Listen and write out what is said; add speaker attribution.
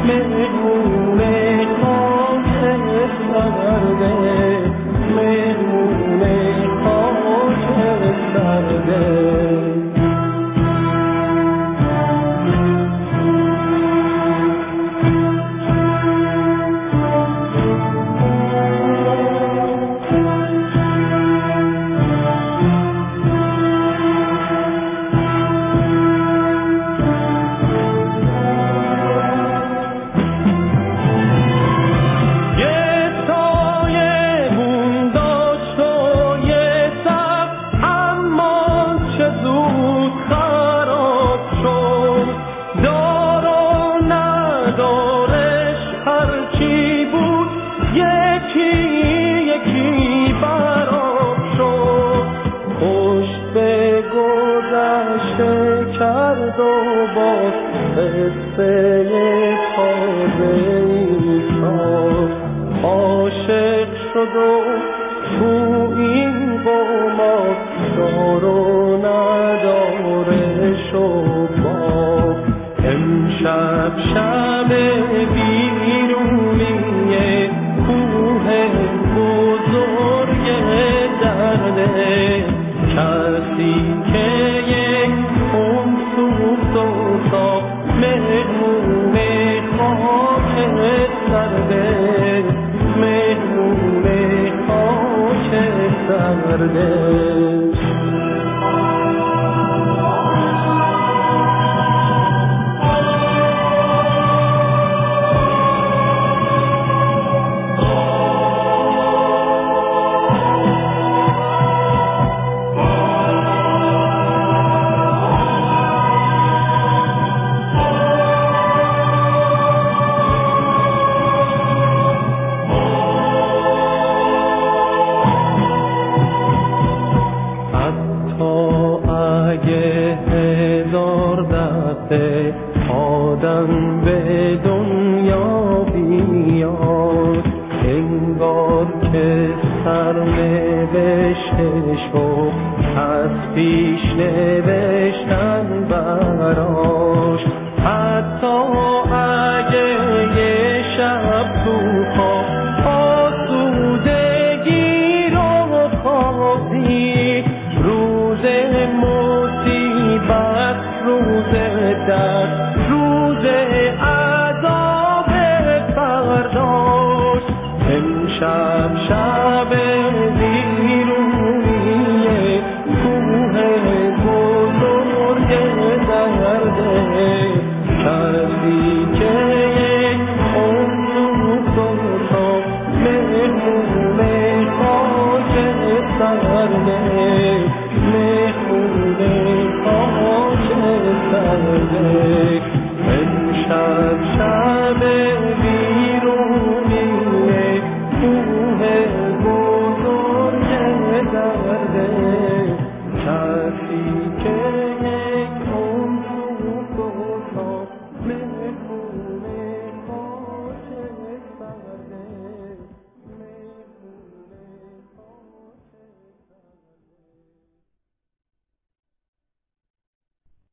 Speaker 1: مهمون خاک سرده، مهمون خاک سرده. کرد و باز قصه تازه‌ای ساخت، عاشق شد و تو این قمار دار و ندارش و باخت. امشب شب بیرونی کوه بزرگ درده، کسی که مهمون خاک سرده، مهمون خاک سرده. آدم به دنیا بیاد، انگار که سرنوشتش رو از پیش نوشتن براش. حتی اگه یه شب تو خواب آسودگی رو خوابی، روز مصیبت، روز درد، روز عذاب فرداش. امشب شب بیرونی کوه بزرگ درده، کسی که یک عمر تا مهمون خاک سرده، مهمون خاک سرده. امشب